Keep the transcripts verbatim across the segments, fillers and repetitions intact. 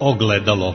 Ogledalo.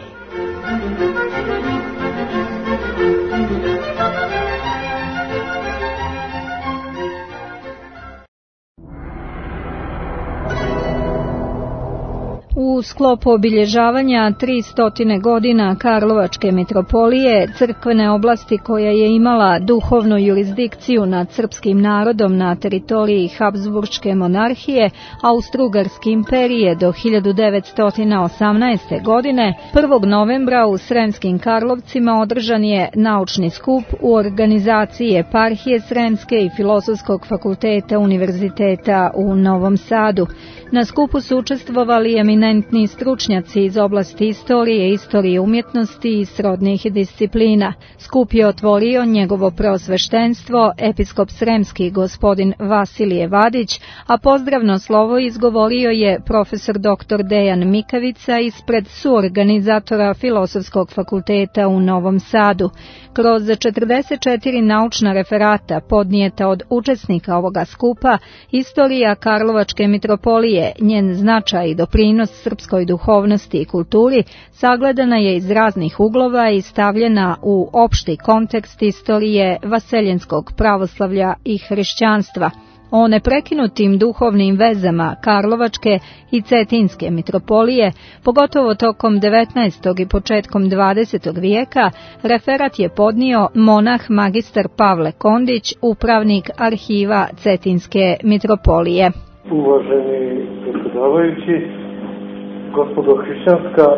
U sklopu obilježavanja tristo godina Karlovačke mitropolije, crkvene oblasti koja je imala duhovnu jurisdikciju nad srpskim narodom na teritoriji Habsburške monarhije, Austro-Ugarske imperije do hiljadu devetsto osamnaeste. godine, prvog novembra u Sremskim Karlovcima održan je naučni skup u organizaciji Eparhije Sremske i Filozofskog fakulteta Univerziteta u Novom Sadu. Na skupu su učestvovali eminentni stručnjaci iz oblasti istorije, istorije umjetnosti i srodnih disciplina. Skup je otvorio njegovo preosveštenstvo, episkop sremski gospodin Vasilije Vadić, a pozdravno slovo izgovorio je profesor doktor Dejan Mikavica ispred suorganizatora Filozofskog fakulteta u Novom Sadu. Kroz četrdeset četiri naučna referata podnijeta od učesnika ovoga skupa, istorija Karlovačke mitropolije, njen značaj i doprinos srpskoj duhovnosti i kulturi sagledana je iz raznih uglova i stavljena u opšti kontekst istorije vaseljenskog pravoslavlja i hrišćanstva. O neprekinutim duhovnim vezama Karlovačke i Cetinske mitropolije, pogotovo tokom devetnaestog i početkom dvadesetog vijeka, referat je podnio monah magistar Pavle Kondić, upravnik arhiva Cetinske mitropolije. Uvaženi predsjedavajući, gospodo hrišćanska,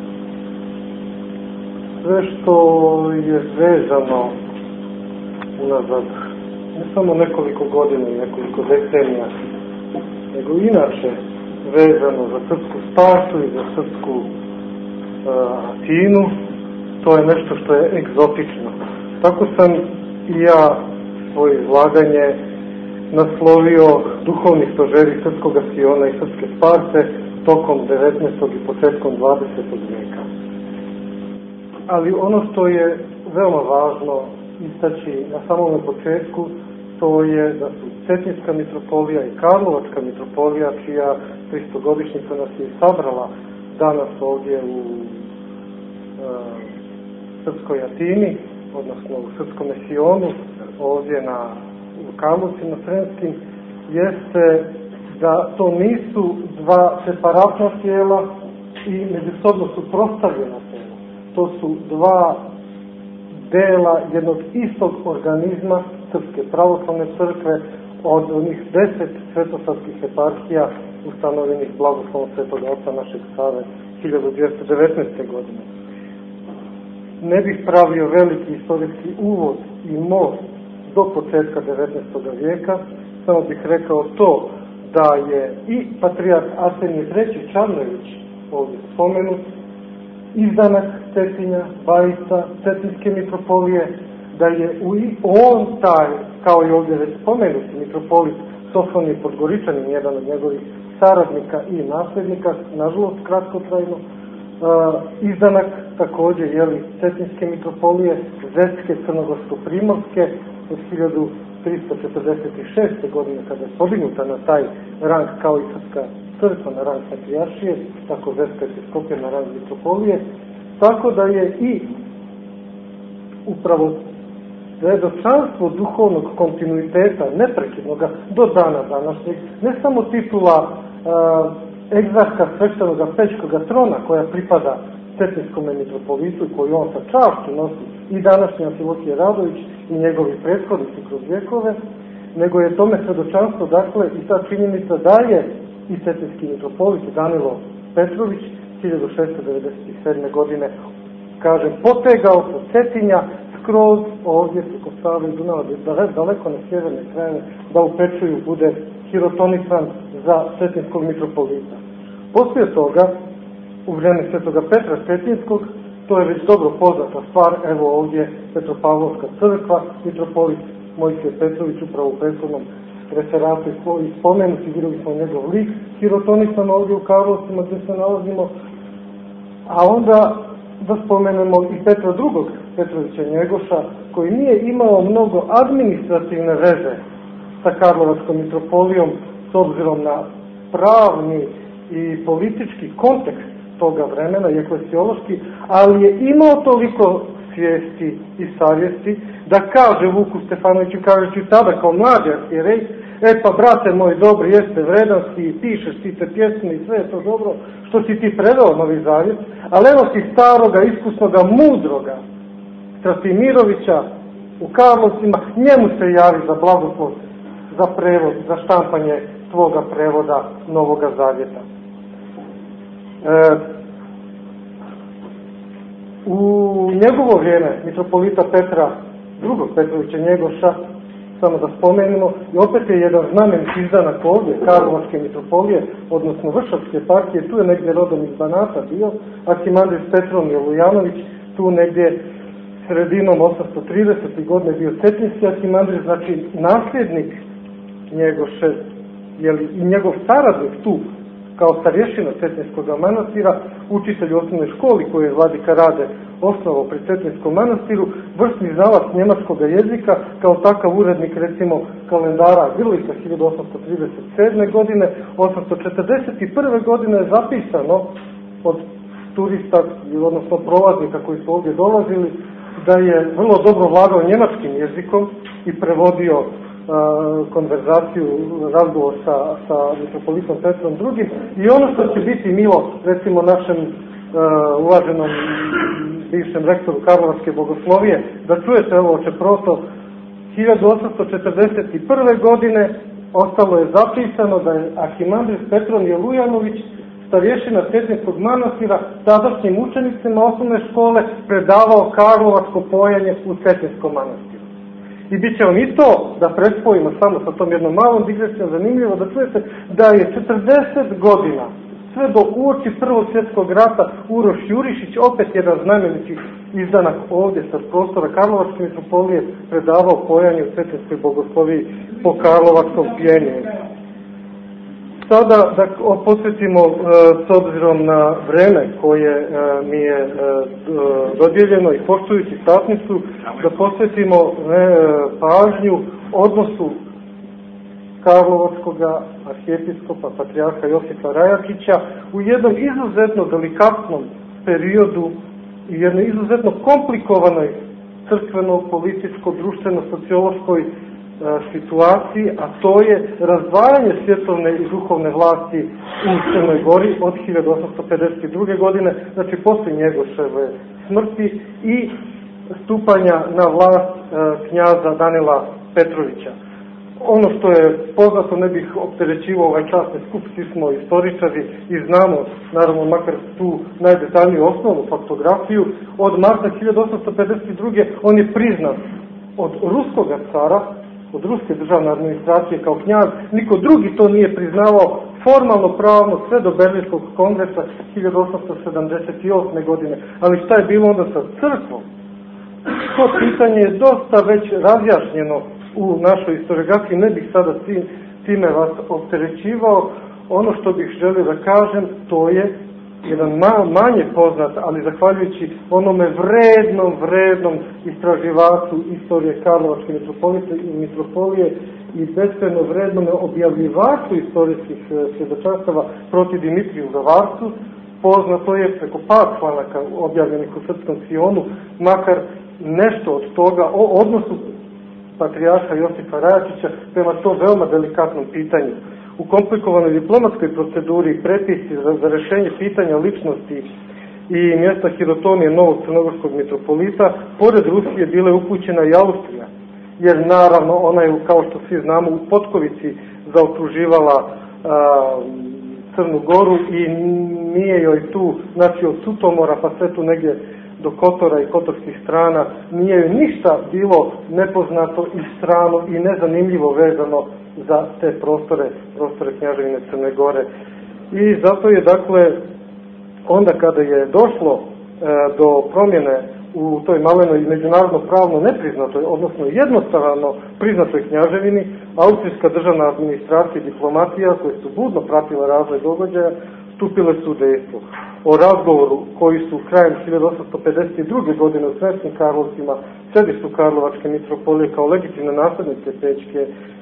sve što je vezano unazad ne samo nekoliko godina i nekoliko decenija, nego inače vezano za srpsku spasu i za srpsku uh, Atinu, to je nešto što je egzotično. Tako sam i ja svoje izlaganje naslovio duhovni stožeri srpskog Siona i srpske spase tokom devetnaestog i početkom dvadesetog vijeka. Ali ono što je veoma važno istaći na samom početku, to je da su Cetinska mitropolija i Karlovačka mitropolija, čija tristogodišnjica nas je sabrala danas ovdje u e, Srpskoj Atini, odnosno u Srpskom Sionu, ovdje na u Karlovcima Sremskim, jeste da to nisu dva separatna tijela i međusobno suprotstavljena tijela. To su dva dela jednog istog organizma Srpske pravoslavne crkve od onih deset svetosavskih eparhija ustanovljenih blagoslovom Svetog Oca našeg Save hiljadu dvjesto devetnaeste. godine. Ne bih pravio veliki istorijski uvod i most do početka devetnaestog. vijeka, samo bih rekao to da je i patrijarh Arsenije treći Čarnojević ovdje spomenut, izdanak Cetinja, Bajica, Cetinske mitropolije, da je on taj, kao i ovdje već spomenuti mitropolit Sofonije Podgoričanin, jedan od njegovih saradnika i nasljednika, nažalost kratkotrajno, uh, izdanak također jeli, Cetinske mitropolije, Zetske, Crnogorsko-Primorske od hiljadu tristo četrdeset šeste. godine, kada je podignuta na taj rang kao i Srpska crkva na rang patrijaršije, tako Zetska episkopija na rang mitropolije, tako da je i upravo svedočanstvo duhovnog kontinuiteta, neprekidnoga do dana današnjeg, ne samo titula uh, egzarha sveštenog Pećkoga trona koja pripada Cetinskom mitropolitu i koju on sa čašću nosi i današnji Amfilohije Radović i njegovi prethodnici kroz vjekove, nego je tome svedočanstvo, dakle, i ta činjenica da je i Cetinski mitropolit Danilo Petrović hiljadu šesto devedeset sedme. godine, kažem, potegao sa Cetinja skroz ovdje preko Save i Dunava, daleko na sjeverne krajeve, da u Pečuju bude hirotonisan za Cetinskog mitropolita. Poslije toga, u vrijeme Svetoga Petra Cetinskog, to je već dobro poznata stvar, evo ovdje Petropavlovska crkva, mitropolit Mojsije Petrović, upravo u prethodnom referatu i spomenuti, vidjeli smo njegov lik, hirotonisan ovdje u Karlovcima gdje se nalazimo, a onda da spomenemo i Petra drugog. Petrovića Njegoša, koji nije imao mnogo administrativne veze sa Karlovačkom mitropolijom s obzirom na pravni i politički kontekst toga vremena i eklesiološki, ali je imao toliko svijesti i savjesti da kaže Vuku Stefanoviću, kažeći tada kao mlađi arhijerej, e pa brate moj dobri, jeste vredan si, pišeš ti te pjesme i sve je to dobro što si ti predao Novi Zavjet, ali evo ti staroga, iskusnoga, mudroga Strasimirovića u Karlovcima, njemu se javi za blagoslov, za prevod, za štampanje tvoga prevoda Novoga Zavjeta. E, u njegovo vrijeme mitropolita Petra drugog Petrovića Njegoša, samo da spomenemo, i opet je jedan znamenit izdanak ovdje, Karlovačke mitropolije, odnosno Vršavske partije, tu je negdje rodom iz Banata bio, Arhimandrit Petronije Lujanović, tu negdje sredinom osamsto tridesetih godine bio Cetinski arhimandrit, znači nasljednik Njegoše, jeli, i njegov saradnik tu, kao starješina Cetinskog manastira, učitelj u osnovnoj školi koju je vladika Rade osnovao pri Cetinskom manastiru, vrsni znalac njemačkog jezika, kao takav urednik recimo kalendara Grlića hiljadu osamsto trideset sedme. godine, osamsto četrdeset prve. godine je zapisano od turista, odnosno prolaznika koji su ovdje dolazili, da je vrlo dobro vladao njemačkim jezikom i prevodio konverzaciju, razgovor sa, sa mitropolitom Petrom drugim. I ono što će biti milo, recimo našem uh, uvaženom bivšem rektoru Karlovačke bogoslovije, da čujete ovo čeproto, hiljadu osamsto četrdeset prve. godine ostalo je zapisano da je arhimandrit Petronije Lujanović, starješina Cetinskog manastira, tadašnjim učenicima osnovne škole predavao karlovačko pojanje u Cetinskom manastiru. I bit će vam i to, da prespojimo samo sa tom jednom malom digresijom, zanimljivo da čujete da je četrdeset godina, sve do uoči Prvog svjetskog rata, Uroš Jurišić, opet jedan znameniti izdanak ovdje sa prostora Karlovačke mitropolije, predavao pojanje u Cetinskoj bogosloviji po karlovačkom pijenju. Sada da posvetimo, s obzirom na vreme koje mi je dodijeljeno i poštujući satnicu, da posvetimo pažnju odnosu Karlovačkog arhijepiskopa, patrijarha Josipa Rajačića u jednom izuzetno delikatnom periodu i jednoj izuzetno komplikovanoj crkveno, političko, društveno, sociološkoj situaciji, a to je razdvajanje svjetovne i duhovne vlasti u Crnoj Gori od hiljadu osamsto pedeset druge. godine, znači poslije Njegoševe smrti i stupanja na vlast e, knjaza Danila Petrovića. Ono što je poznato, ne bih opterećivao ovaj časni skup, svi smo istoričari i znamo, naravno, makar tu najdetaljniju osnovnu faktografiju, od marta hiljadu osamsto pedeset druge. on je priznat od ruskog cara, od ruske državne administracije kao knjaz, niko drugi to nije priznavao formalno pravno sve do Berlinskog kongresa hiljadu osamsto sedamdeset osme. godine. Ali šta je bilo onda sa crkvom? To pitanje je dosta već razjašnjeno u našoj historiografiji, ne bih sada time vas opterećivao. Ono što bih želio da kažem, to je jedan ma, manje poznat, ali zahvaljujući onome vrednom, vrednom istraživaču istorije Karlovačke mitropolije i beskrajno vrednom objavljivaču istorijskih svjedočanstava protiv Dimitriju Gavarcu, poznato je preko par članaka objavljenih u Srpskom Sionu, makar nešto od toga o odnosu patrijarha Josipa Rajačića prema to veoma delikatnom pitanju. U komplikovanoj diplomatskoj proceduri prepisi za, za rešenje pitanja ličnosti i mjesta hirotonije novog crnogorskog mitropolita, pored Rusije bile upućena i Austrija, jer naravno ona je, kao što svi znamo, u potkovici zaokruživala a, Crnu Goru i nije joj tu, znači od Sutomora pa sve tu negdje do Kotora i kotorskih strana, nije joj ništa bilo nepoznato i strano i nezanimljivo vezano za te prostore, prostore Kneževine Crne Gore. I zato je, dakle, onda kada je došlo e, do promjene u toj malenoj međunarodno pravno nepriznatoj, odnosno jednostavno priznatoj Kneževini, austrijska državna administracija i diplomatija, koje su budno pratile razvoj događaja, stupile su u dejstvo. O razgovoru koji su krajem hiljadu osamsto pedeset druge. godine u Sremskim Karlovcima, središtu Karlovačke mitropolije kao legitimne naslednice Pećke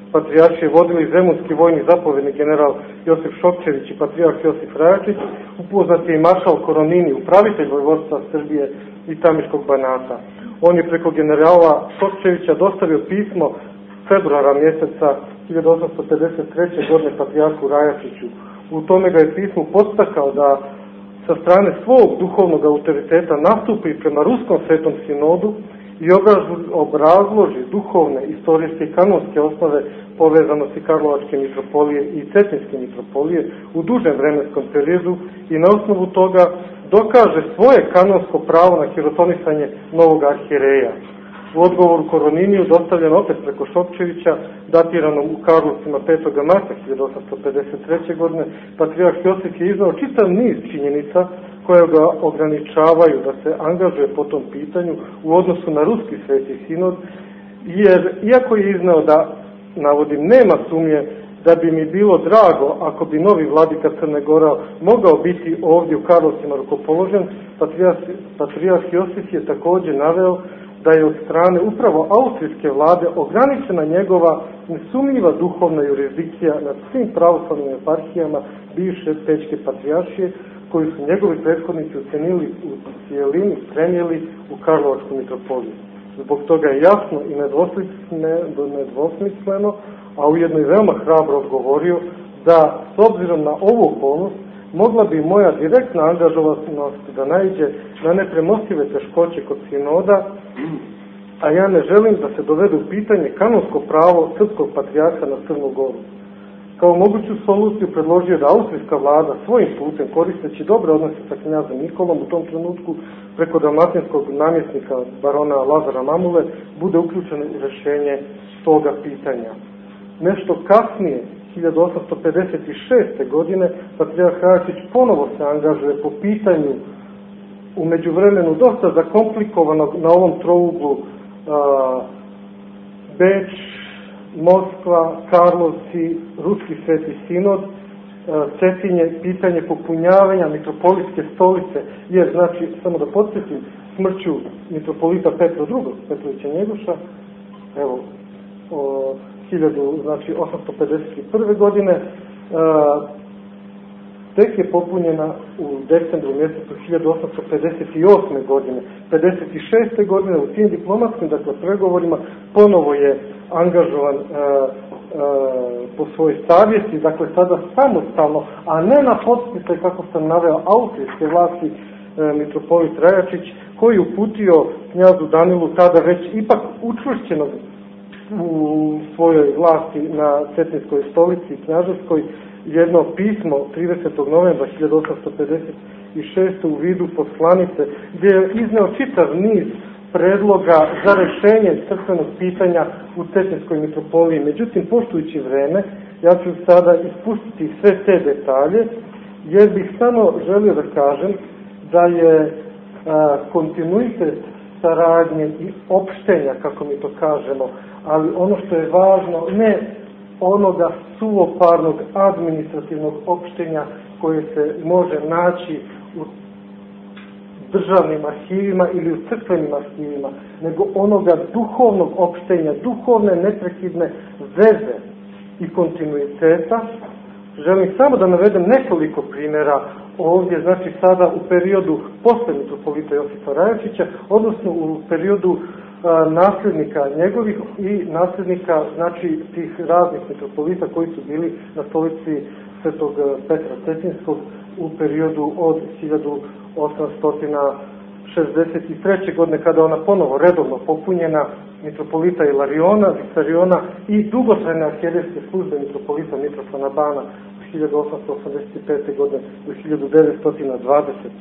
patrijaršije vodili zemunski vojni zapovjednik general Josip Šokčević i patrijarh Josip Rajačić, upoznat je i maršal Koronini, upravitelj vojvodstva Srbije i Tamiškog Banata. On je preko generala Šokčevića dostavio pismo februara mjeseca hiljadu osamsto pedeset treće. godine patrijarhu Rajačiću. U tome ga je pismo podstakao da sa strane svog duhovnog autoriteta nastupi prema Ruskom svetom sinodu i obrazloži duhovne, istorijske i kanonske osnove povezanosti Karlovačke mitropolije i Cetinjske mitropolije u dužem vremenskom periodu i na osnovu toga dokaže svoje kanonsko pravo na hirotonisanje novog arhijereja. U odgovoru Koroniniju, dostavljen opet preko Šokčevića, datiranom u Karlovcima petog marta hiljadu osamsto pedeset treće. godine, patrijarh Josip je iznao čitav niz činjenica koje ga ograničavaju da se angažuje po tom pitanju u odnosu na Ruski sveti sinod, jer iako je iznao da, navodim, nema sumnje da bi mi bilo drago ako bi novi vladika Crne Gore mogao biti ovdje u Karlovcima rukopoložen, patrijarh, patrijarh Josip je također naveo da je od strane upravo austrijske vlade ograničena njegova nesumnjiva duhovna jurisdikcija nad svim pravoslavnim eparhijama bivše Pečke patrijaršije, koju su njegovi prethodnici ucenili u cijelini, prenijeli u Karlovačku mitropoliju. Zbog toga je jasno i nedvosmisleno, a ujedno i veoma hrabro odgovorio da, s obzirom na ovu okolnost, mogla bi moja direktna angažovanost da naiđe na nepremostive teškoće kod sinoda, a ja ne želim da se dovede u pitanje kanonsko pravo srpskog patrijarha na Crnu Goru. Kao moguću soluciju predložio da austrijska vlada svojim putem, koristeći dobre odnose sa knjazom Nikolom u tom trenutku, preko dalmatinskog namjesnika barona Lazara Mamule, bude uključeno u rješenje toga pitanja. Nešto kasnije, hiljadu osamsto pedeset šeste. godine, patrijarh Rajačić ponovo se angažuje po pitanju u međuvremenu dosta zakomplikovanog na ovom trouglu a, Beč, Moskva, Karlovci, Ruski sveti sinod, a, Cetinje, pitanje popunjavanja mitropolitske stolice, jer, znači, samo da podsjetim, smrću mitropolita Petra drugog. Petrovića Njegoša, evo, o, hiljadu osamsto pedeset prve. godine, a, tek je popunjena u decembru mjesecu hiljadu osamsto pedeset osme. godine. pedeset šeste. godine u tim diplomatskim, dakle, pregovorima ponovo je angažovan a, a, po svojoj savjesti, dakle, sada samostalno, a ne na podsticaj, kako sam naveo, austrijske vlasti, a, mitropolit Rajačić, koji uputio knjazu Danilu, tada već ipak učvršćenog u svojoj vlasti na Cetinjskoj stolici knjaževskoj, jedno pismo tridesetog novembra hiljadu osamsto pedeset šeste. u vidu poslanice, gdje je izneo čitav niz predloga za rješenje crkvenog pitanja u Cetinjskoj mitropoliji. Međutim, poštujući vreme, ja ću sada ispustiti sve te detalje, jer bih samo želio da kažem da je a, kontinuitet saradnje i opštenja, kako mi to kažemo, ali ono što je važno, ne onoga suvoparnog administrativnog opštenja koje se može naći u državnim arhivima ili u crkvenim arhivima, nego onoga duhovnog opštenja, duhovne neprekidne veze i kontinuiteta. Želim samo da navedem nekoliko primjera ovdje, znači sada u periodu posle mitropolita Josipa Rajačića, odnosno u periodu a, nasljednika njegovih i nasljednika, znači, tih raznih mitropolita koji su bili na stolici Svetog Petra Cetinjskog u periodu od hiljadu osamsto šezdeset treće. godine, kada ona ponovo redovno popunjena, mitropolita Ilariona, Viktariona i dugotrajne arhijerejske službe mitropolita Mitroslava Bana od hiljadu osamsto osamdeset pete. godine do hiljadu devetsto dvadesete.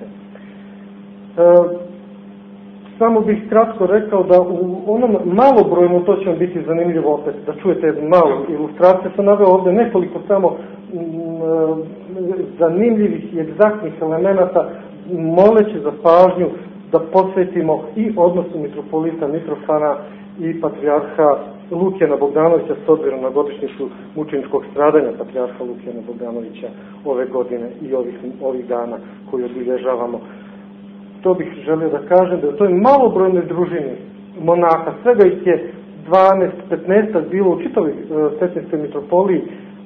E, samo bih kratko rekao da u onom malobrojnom, to će vam biti zanimljivo opet, da čujete malu ilustraciju, sam naveo ovdje nekoliko samo m, zanimljivih i egzaktnih elemenata, moleći za pažnju da posvetimo i odnosu mitropolita Mitrofana i patrijarha Lukijana Bogdanovića s obzirom na godišnjicu mučeničkog stradanja patrijarha Lukijana Bogdanovića ove godine i ovih, ovih dana koji obilježavamo. To bih želio da kažem, da u toj malobrojnoj družini monaha, svega ih je dvanaest petnaest bilo u čitavoj Cetinskoj mitropoliji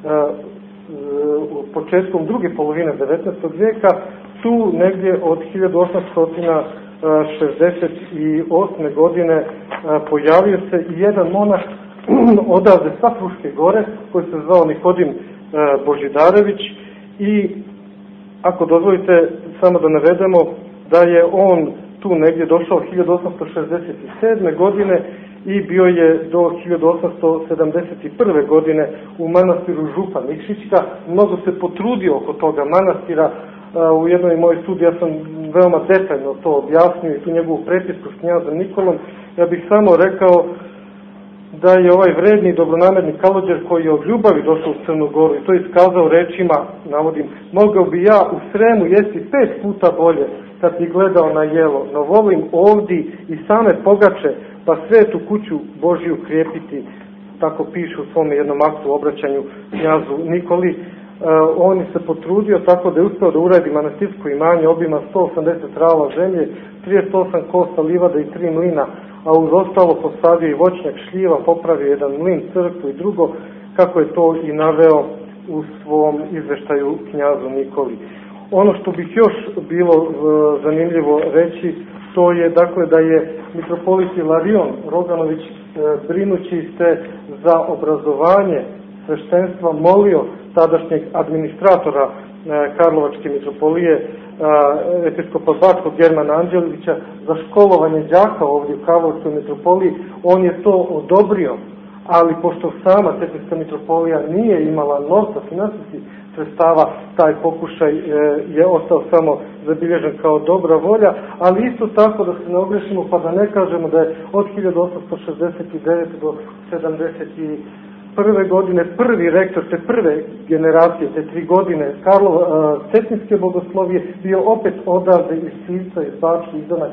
u početkom druge polovine devetnaestog vijeka, tu negdje od hiljadu osamsto šezdeset osme godine pojavio se i jedan monah odavde sa Fruške gore, koji se zvao Nikodim Božidarević, i ako dozvolite samo da navedemo da je on tu negdje došao hiljadu osamsto šezdeset sedme godine i bio je do hiljadu osamsto sedamdeset prve godine u manastiru Župa Nikšićka. Mnogo se potrudio oko toga manastira. U jednoj mojoj studiji ja sam veoma detaljno to objasnio i tu njegovu prepisku s knjazom Nikolom. Ja bih samo rekao da je ovaj vredni dobronamerni Kalođer, koji je od ljubavi došao u Crnu Goru i to iskazao rečima, navodim, mogao bi ja u Sremu jesti pet puta bolje kad bi gledao na jelo, no volim ovdje i same pogače, pa svetu kuću Božiju krijepiti, tako piše u svom jednom aktu obraćanju knjazu Nikoli. Uh, on je se potrudio tako da je uspio da uradi manastirsko imanje, obima sto osamdeset rala zemlje, trideset osam kosa livada i tri mlina, a uz ostalo posadio i voćnjak šljiva, popravio jedan mlin, crkvu i drugo, kako je to i naveo u svom izveštaju knjazu Nikoli. Ono što bih još bilo uh, zanimljivo reći, to je dakle da je mitropolit Ilarion Roganović uh, brinući se za obrazovanje sveštenstva molio tadašnjeg administratora uh, Karlovačke mitropolije, uh, episkopa Bačkog Germana Anđelića, za školovanje đaka ovdje u Karlovačkoj mitropoliji. On je to odobrio, ali pošto sama Cetinska mitropolija nije imala novca finansijskih sredstava, taj pokušaj e, je ostao samo zabilježen kao dobra volja, ali isto tako da se ne ogrešimo pa da ne kažemo da je od hiljadu osamsto šezdeset devete do sedamdeset prve godine prvi rektor te prve generacije, te tri godine Karlo, e, Cetinske bogoslovije bio opet odavde iz Sivca, iz Bačke, izdanak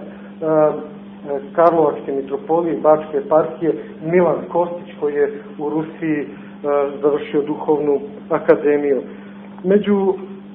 e, Karlovačke mitropolije, Bačke eparhije, Milan Kostić, koji je u Rusiji e, završio duhovnu akademiju. Među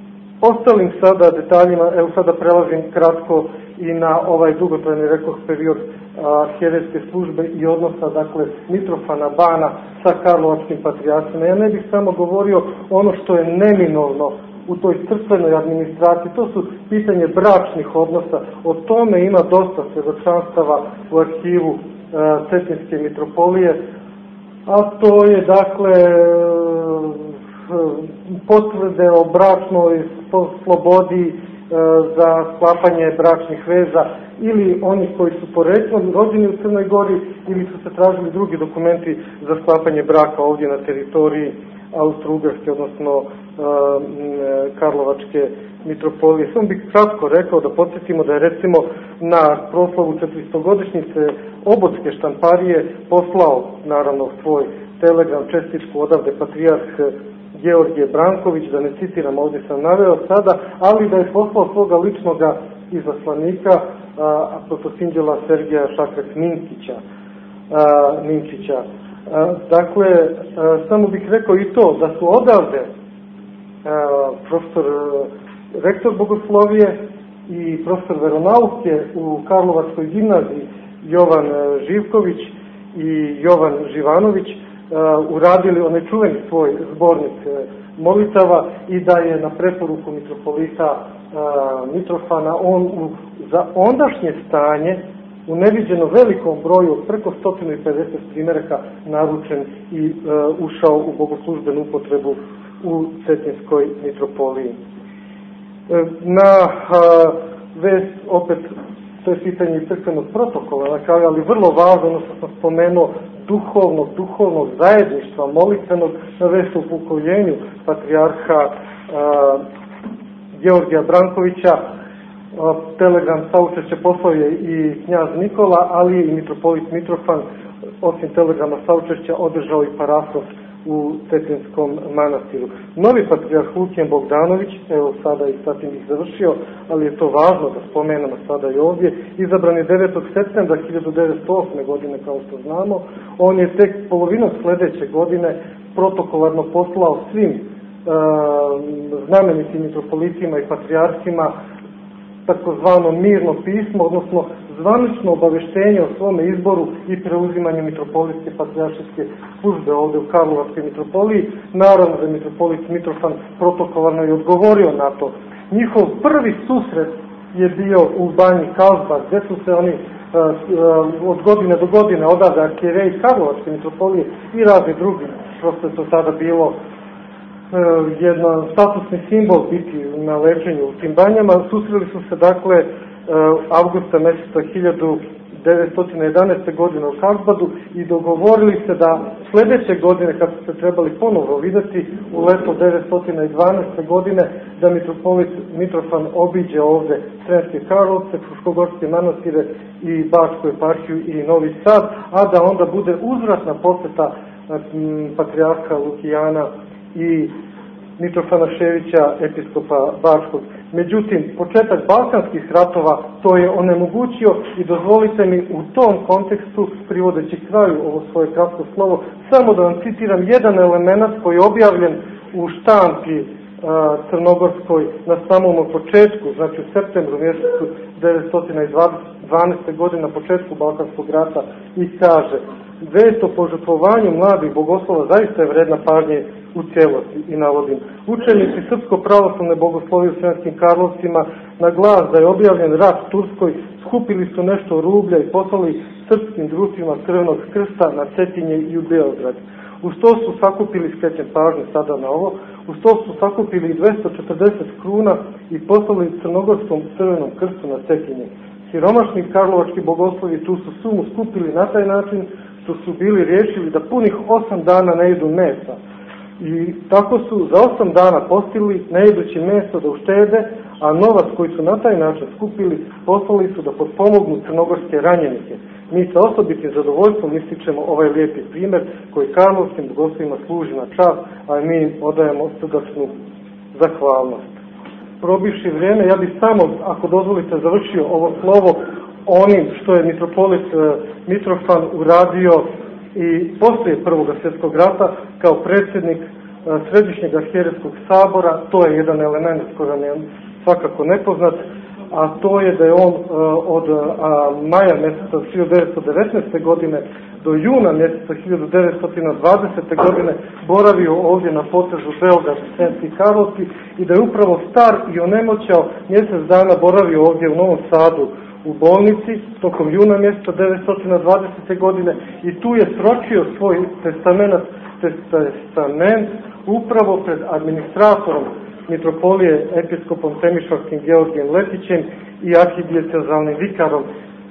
ostalim sada detaljima, evo sada prelazim kratko i na ovaj dugotrajni, rekoh, period arhijerejske službe i odnosa, dakle, Mitrofana Bana sa karlovačkim patrijarhima. Ja ne bih samo govorio ono što je neminovno u toj crkvenoj administraciji, to su pitanje bračnih odnosa. O tome ima dosta svjedočanstava u arhivu e, Cetinske mitropolije, a to je, dakle, potvrde o bračnoj slobodi e, za sklapanje bračnih veza, ili oni koji su poreklom rođeni u Crnoj Gori, ili su se tražili drugi dokumenti za sklapanje braka ovdje na teritoriji Austro-Ugarske, odnosno e, Karlovačke mitropolije. Samo bih kratko rekao da podsjetimo da je recimo na proslavu četiristogodišnjice Obodske štamparije poslao naravno svoj telegram čestitku odavde patrijarh Georgije Branković, da ne citiram, ovdje sam naveo sada, ali da je poslao svoga ličnoga izaslanika, a protosinđela Sergeja Šakrek Ninkića. A, Ninčića. A, dakle, a, samo bih rekao i to, da su odavde a, profesor, rektor bogoslovije i profesor veronauke u Karlovačkoj gimnaziji Jovan Živković i Jovan Živanović Uh, uradili onaj čuveni svoj zbornik uh, molitava i da je na preporuku mitropolita uh, Mitrofana on u, za ondašnje stanje u neviđeno velikom broju preko sto pedeset primjeraka naručen i uh, ušao u bogoslužbenu upotrebu u Cetinskoj mitropoliji. Uh, na uh, vest opet to je pitanje crkvenog protokola na kraju, ali vrlo važno, ono što sam spomenuo, duhovnog, duhovnog zajedništva, molitvenog, na vest u pokoljenju patrijarha uh, Georgija Brankovića. Uh, telegram saučešće poslao je i knjaz Nikola, ali i mitropolit Mitrofan, osim telegrama saučešća, održao i parafos u Cetinskom manastiru. Novi patrijarh Lukijan Bogdanović, evo sada i sad ih završio, ali je to važno da spomenemo sada i ovdje, izabran je devetog septembra hiljadu devetsto osme godine, kao što znamo. On je tek polovinom sljedeće godine protokolarno poslao svim e, znamenitim mitropolitima i patrijarhima takozvano mirno pismo, odnosno zvanično obaveštenje o svome izboru i preuzimanju mitropolitske patrijaršijske službe ovdje u Karlovačkoj mitropoliji. Naravno da je mitropolit Mitrofan protokolarno i odgovorio na to. Njihov prvi susret je bio u banji Karlsbad, gdje su se oni od godine do godine odavde arhijereji Karlovačke mitropolije i razni drugi, prosto je to tada bilo jedan statusni simbol biti na lečenju u tim banjama. Susreli su se dakle avgusta mjeseca hiljadu devetsto jedanaeste. godine u Karlsbadu i dogovorili se da sljedeće godine, kad su se trebali ponovo vidjeti u leto devetsto dvanaeste. godine, da mitropolit Mitrofan obiđe ovdje Sremske Karlovce, Fruškogorske manastire i Bačku eparhiju i Novi Sad, a da onda bude uzvratna posjeta patrijarha Lukijana i Mitrofana Ševića, episkopa Bačkog. Međutim, početak balkanskih ratova to je onemogućio i dozvolite mi u tom kontekstu, privodeći kraju ovo svoje kratko slovo, samo da vam citiram jedan element koji je objavljen u štampi a, crnogorskoj na samom početku, znači u septembru mjesecu devetsto dvanaeste. godine, na početku Balkanskog rata, i kaže: vest o požrtvovanju mladih bogoslova zaista je vredna pažnje u cijelosti, i navodim: učenici srpsko-pravoslavne bogoslovije u Sremskim Karlovcima na glas da je objavljen rat Turskoj skupili su nešto rublja i poslali srpskim društvima Crvenog krsta na Cetinje i u Beograd. Uz to su sakupili, skrećem pažnju sada na ovo, uz to su sakupili dvjesto četrdeset kruna i poslali Crnogorskom Crvenom krstu na Cetinje. Siromašni karlovački bogoslovi tu su sumu skupili na taj način što su bili riješili da punih osam dana ne jedu mesa. I tako su za osam dana postigli, ne jedući meso, da uštede, a novac koji su na taj način skupili poslali su da potpomognu crnogorske ranjenike. Mi sa osobitim zadovoljstvom ističemo ovaj lijepi primjer koji karlovskim bogoslovima služi na čast, a mi im odajemo srdačnu zahvalnost. Probivši vrijeme, ja bih samo, ako dozvolite, završio ovo slovo onim što je mitropolit Mitrofan uradio i poslije Prvog svjetskog rata kao predsjednik Središnjeg arhijerejskog sabora. To je jedan element koji vam je svakako nepoznat, a to je da je on od maja mjeseca hiljadu devetsto devetnaeste. godine do juna mjeseca hiljadu devetsto dvadesete. godine boravio ovdje na potežu Beograd i Sremski Karlovci i da je upravo star i onemoćao mjesec dana boravio ovdje u Novom Sadu u bolnici tokom juna mjeseca devetsto dvadesete. godine i tu je sročio svoj testament, testament upravo pred administratorom mitropolije episkopom Temišvarskim Georgijem Letićem i arhidijecezalnim vikarom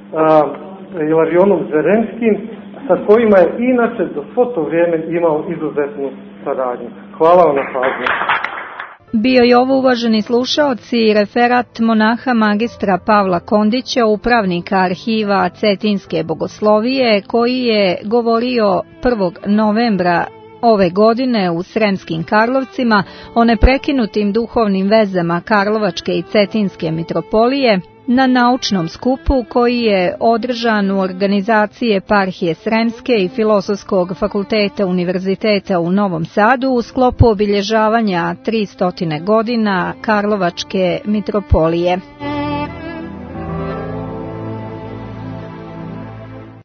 Ilarionom Zerenskim, sa kojima je inače do svo to vrijeme imao izuzetnu saradnju. Hvala vam na pažnju. Bio je ovo, uvaženi slušaoci, referat monaha magistra Pavla Kondića, upravnika arhiva Cetinske bogoslovije, koji je govorio prvog novembra ove godine u Sremskim Karlovcima o neprekinutim duhovnim vezama Karlovačke i Cetinske mitropolije na naučnom skupu koji je održan u organizaciji Eparhije Sremske i Filozofskog fakulteta Univerziteta u Novom Sadu u sklopu obilježavanja tristotina godina Karlovačke mitropolije.